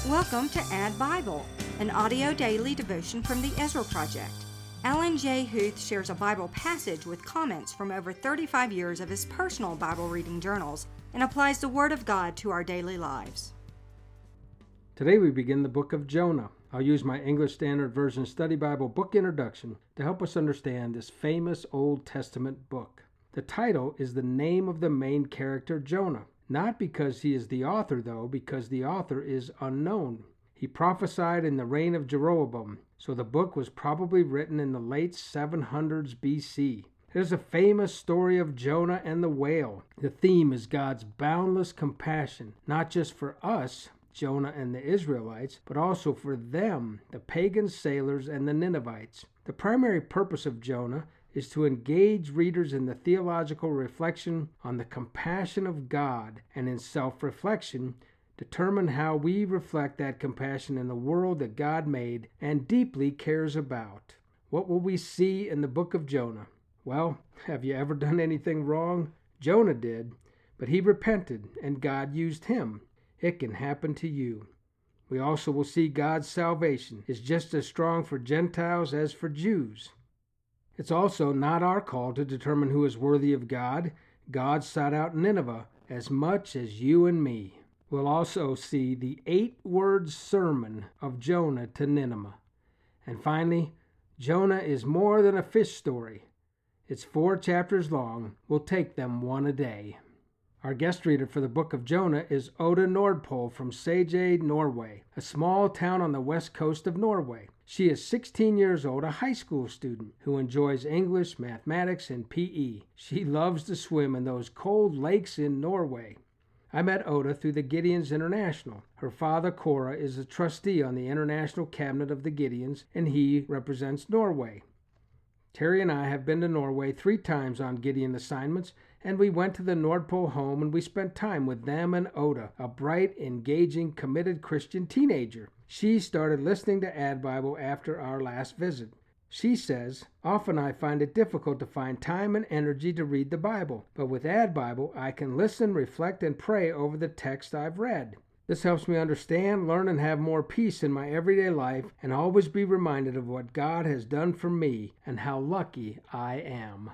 Welcome to Add Bible, an audio daily devotion from the Ezra Project. Alan J. Huth shares a Bible passage with comments from over 35 years of his personal Bible reading journals and applies the Word of God to our daily lives. Today we begin the book of Jonah. I'll use my English Standard Version Study Bible book introduction to help us understand this famous Old Testament book. The title is the name of the main character, Jonah. Not because he is the author, though, because the author is unknown. He prophesied in the reign of Jeroboam, so the book was probably written in the late 700s BC. It is a famous story of Jonah and the whale. The theme is God's boundless compassion, not just for us, Jonah and the Israelites, but also for them, the pagan sailors and the Ninevites. The primary purpose of Jonah is to engage readers in the theological reflection on the compassion of God, and in self-reflection, determine how we reflect that compassion in the world that God made and deeply cares about. What will we see in the book of Jonah? Well, have you ever done anything wrong? Jonah did, but he repented and God used him. It can happen to you. We also will see God's salvation is just as strong for Gentiles as for Jews. It's also not our call to determine who is worthy of God. God sought out Nineveh as much as you and me. We'll also see the 8-word sermon of Jonah to Nineveh. And finally, Jonah is more than a fish story. It's 4 chapters long. We'll take them one a day. Our guest reader for the book of Jonah is Oda Nordpol from Sage, Norway, a small town on the west coast of Norway. She is 16 years old, a high school student who enjoys English, mathematics, and PE. She loves to swim in those cold lakes in Norway. I met Oda through the Gideons International. Her father, Cora, is a trustee on the International Cabinet of the Gideons, and he represents Norway. Terry and I have been to Norway 3 times on Gideon assignments, and we went to the Nordpol home and we spent time with them and Oda, a bright, engaging, committed Christian teenager. She started listening to Add Bible after our last visit. She says, "Often I find it difficult to find time and energy to read the Bible, but with Add Bible I can listen, reflect, and pray over the text I've read. This helps me understand, learn, and have more peace in my everyday life, and always be reminded of what God has done for me and how lucky I am."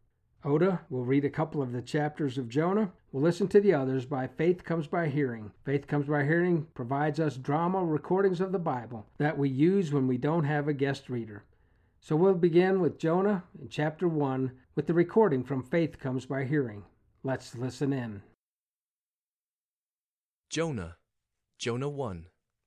Oda will read a couple of the chapters of Jonah. We'll listen to the others by Faith Comes by Hearing. Faith Comes by Hearing provides us drama recordings of the Bible that we use when we don't have a guest reader. So we'll begin with Jonah in chapter 1 with the recording from Faith Comes by Hearing. Let's listen in. Jonah 1.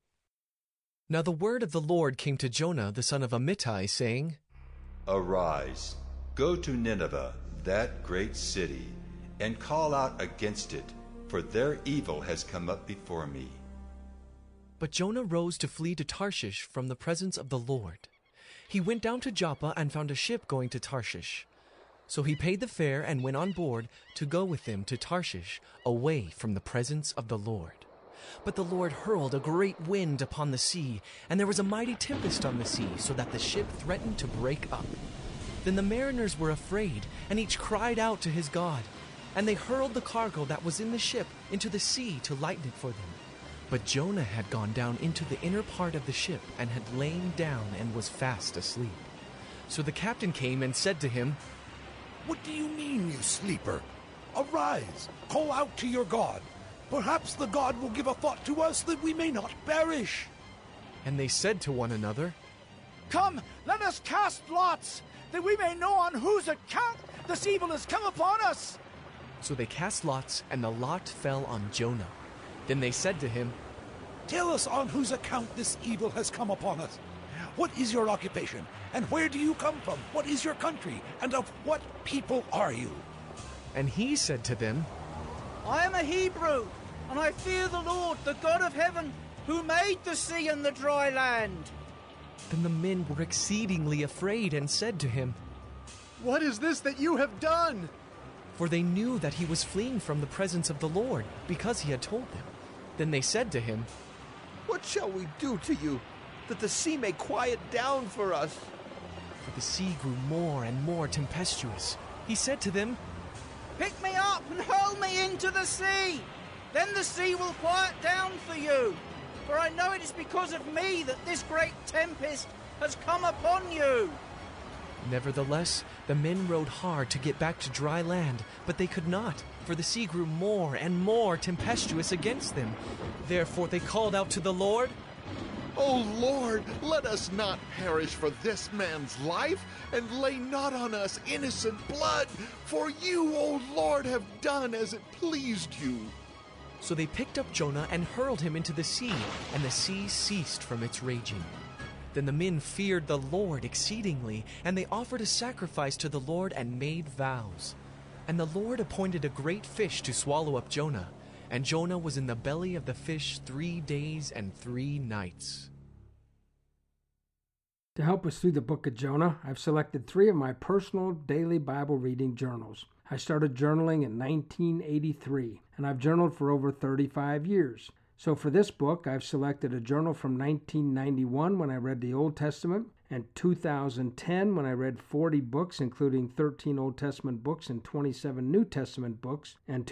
Now the word of the Lord came to Jonah the son of Amittai, saying, Arise, go to Nineveh, that great city, and call out against it, for their evil has come up before me. But Jonah rose to flee to Tarshish from the presence of the Lord. He went down to Joppa and found a ship going to Tarshish. So he paid the fare and went on board to go with them to Tarshish, away from the presence of the Lord. But the Lord hurled a great wind upon the sea, and there was a mighty tempest on the sea, so that the ship threatened to break up. Then the mariners were afraid, and each cried out to his God. And they hurled the cargo that was in the ship into the sea to lighten it for them. But Jonah had gone down into the inner part of the ship, and had lain down and was fast asleep. So the captain came and said to him, What do you mean, you sleeper? Arise, call out to your God. Perhaps the God will give a thought to us that we may not perish. And they said to one another, Come, let us cast lots, that we may know on whose account this evil has come upon us. So they cast lots, and the lot fell on Jonah. Then they said to him, Tell us on whose account this evil has come upon us. What is your occupation, and where do you come from? What is your country, and of what people are you? And he said to them, I am a Hebrew, and I fear the Lord, the God of heaven, who made the sea and the dry land. Then the men were exceedingly afraid and said to him, What is this that you have done? For they knew that he was fleeing from the presence of the Lord, because he had told them. Then they said to him, What shall we do to you, that the sea may quiet down for us? For the sea grew more and more tempestuous. He said to them, Pick me up and hurl me into the sea. Then the sea will quiet down for you. for I know it is because of me that this great tempest has come upon you. Nevertheless, the men rowed hard to get back to dry land, but they could not, for the sea grew more and more tempestuous against them. Therefore they called out to the Lord, O Lord, let us not perish for this man's life, and lay not on us innocent blood, for you, O Lord, have done as it pleased you. So they picked up Jonah and hurled him into the sea, and the sea ceased from its raging. Then the men feared the Lord exceedingly, and they offered a sacrifice to the Lord and made vows. And the Lord appointed a great fish to swallow up Jonah, and Jonah was in the belly of the fish 3 days and 3 nights. To help us through the book of Jonah, I've selected 3 of my personal daily Bible reading journals. I started journaling in 1983, and I've journaled for over 35 years. So for this book, I've selected a journal from 1991 when I read the Old Testament, and 2010 when I read 40 books, including 13 Old Testament books and 27 New Testament books, and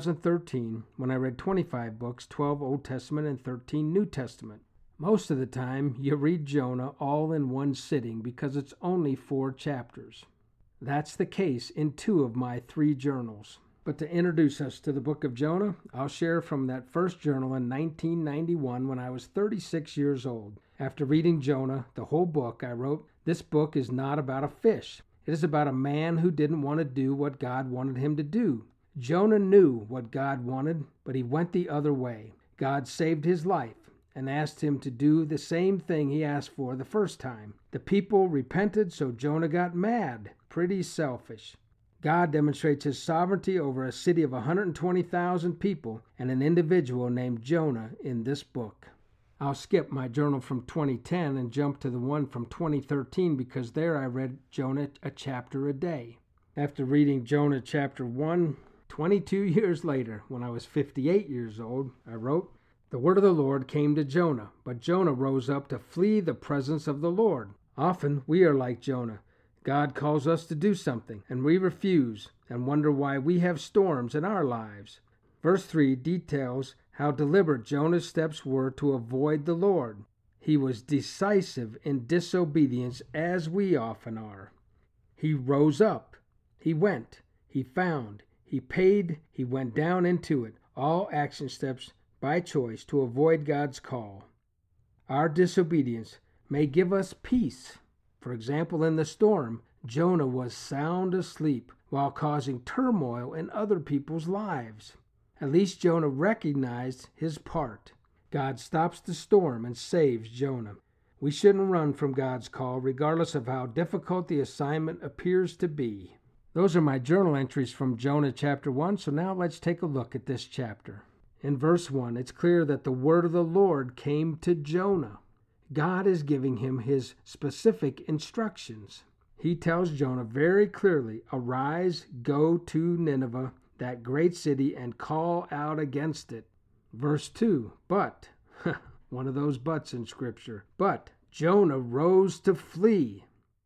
2013 when I read 25 books, 12 Old Testament and 13 New Testament. Most of the time, you read Jonah all in one sitting because it's only 4 chapters. That's the case in 2 of my 3 journals. But to introduce us to the book of Jonah, I'll share from that first journal in 1991 when I was 36 years old. After reading Jonah, the whole book, I wrote, "This book is not about a fish. It is about a man who didn't want to do what God wanted him to do. Jonah knew what God wanted, but he went the other way. God saved his life and asked him to do the same thing he asked for the first time. The people repented, so Jonah got mad. Pretty selfish. God demonstrates his sovereignty over a city of 120,000 people and an individual named Jonah in this book." I'll skip my journal from 2010 and jump to the one from 2013 because there I read Jonah a chapter a day. After reading Jonah chapter 1, 22 years later, when I was 58 years old, I wrote, "The word of the Lord came to Jonah, but Jonah rose up to flee the presence of the Lord." Often we are like Jonah. God calls us to do something, and we refuse and wonder why we have storms in our lives. Verse 3 details how deliberate Jonah's steps were to avoid the Lord. He was decisive in disobedience, as we often are. He rose up. He went. He found. He paid. He went down into it. All action steps by choice to avoid God's call. Our disobedience may give us peace. For example, in the storm, Jonah was sound asleep while causing turmoil in other people's lives. At least Jonah recognized his part. God stops the storm and saves Jonah. We shouldn't run from God's call, regardless of how difficult the assignment appears to be. Those are my journal entries from Jonah chapter 1, so now let's take a look at this chapter. In verse 1, it's clear that the word of the Lord came to Jonah. God is giving him his specific instructions. He tells Jonah very clearly, "Arise, go to Nineveh, that great city, and call out against it." Verse 2, but, one of those buts in Scripture, but Jonah rose to flee.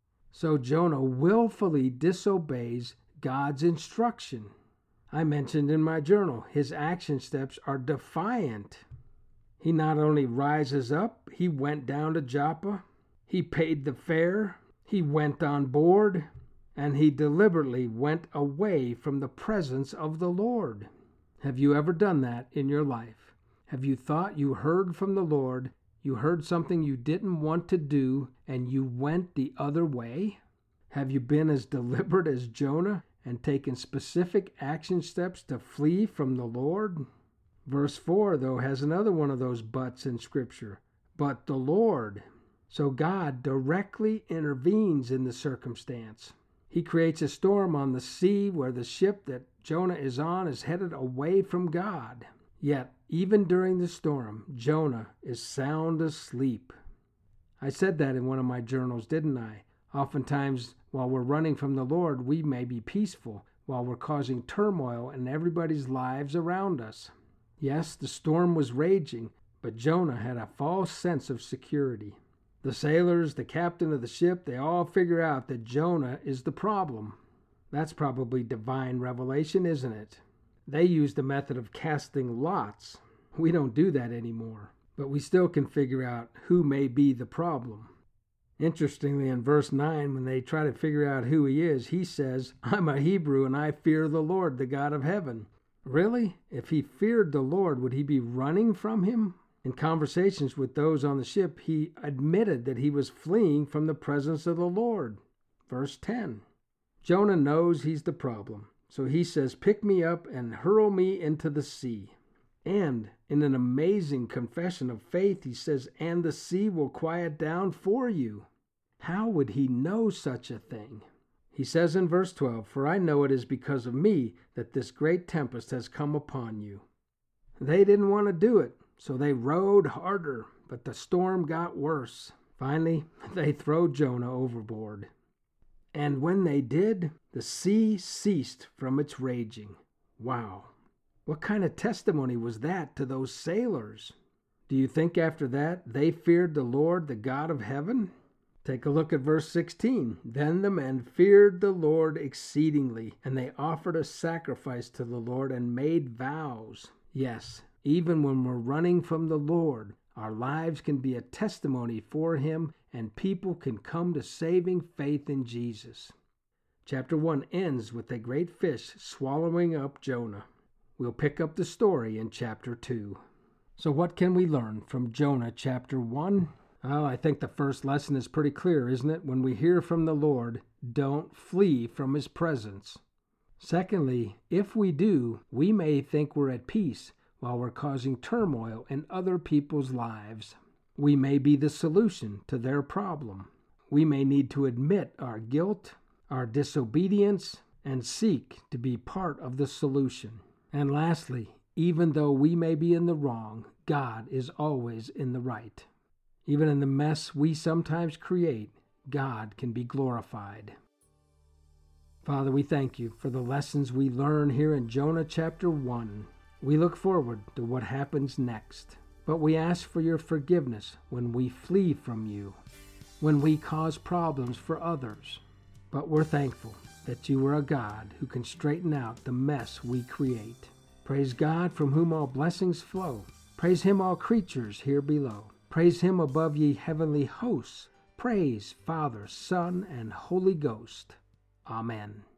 So Jonah willfully disobeys God's instruction. I mentioned in my journal, his action steps are defiant. He not only rises up, he went down to Joppa, he paid the fare, he went on board, and he deliberately went away from the presence of the Lord. Have you ever done that in your life? Have you thought you heard from the Lord, you heard something you didn't want to do, and you went the other way? Have you been as deliberate as Jonah and taken specific action steps to flee from the Lord? Verse 4, though, has another one of those buts in Scripture. But the Lord. So God directly intervenes in the circumstance. He creates a storm on the sea where the ship that Jonah is on is headed away from God. Yet, even during the storm, Jonah is sound asleep. I said that in one of my journals, didn't I? Oftentimes, while we're running from the Lord, we may be peaceful while we're causing turmoil in everybody's lives around us. Yes, the storm was raging, but Jonah had a false sense of security. The sailors, the captain of the ship, they all figure out that Jonah is the problem. That's probably divine revelation, isn't it? They used the method of casting lots. We don't do that anymore. but we still can figure out who may be the problem. Interestingly, in verse 9, when they try to figure out who he is, he says, I'm a Hebrew and I fear the Lord, the God of heaven. Really? If he feared the Lord, would he be running from him? In conversations with those on the ship, he admitted that he was fleeing from the presence of the Lord. Verse 10. Jonah knows he's the problem, so he says, pick me up and hurl me into the sea. And in an amazing confession of faith, he says, and the sea will quiet down for you. How would he know such a thing? He says in verse 12, for I know it is because of me that this great tempest has come upon you. They didn't want to do it, so they rowed harder, but the storm got worse. Finally, they throw Jonah overboard. And when they did, the sea ceased from its raging. Wow. What kind of testimony was that to those sailors? Do you think after that they feared the Lord, the God of heaven? Take a look at verse 16. Then the men feared the Lord exceedingly, and they offered a sacrifice to the Lord and made vows. Yes, even when we're running from the Lord, our lives can be a testimony for him, and people can come to saving faith in Jesus. Chapter 1 ends with a great fish swallowing up Jonah. We'll pick up the story in chapter 2. So what can we learn from Jonah chapter 1? Well, I think the first lesson is pretty clear, isn't it? When we hear from the Lord, don't flee from his presence. Secondly, if we do, we may think we're at peace while we're causing turmoil in other people's lives. We may be the solution to their problem. We may need to admit our guilt, our disobedience, and seek to be part of the solution. And lastly, even though we may be in the wrong, God is always in the right. Even in the mess we sometimes create, God can be glorified. Father, we thank you for the lessons we learn here in Jonah chapter 1. We look forward to what happens next, but we ask for your forgiveness when we flee from you, when we cause problems for others. But we're thankful that you are a God who can straighten out the mess we create. Praise God, from whom all blessings flow. Praise him, all creatures here below. Praise him above ye heavenly hosts. Praise Father, Son, and Holy Ghost. Amen.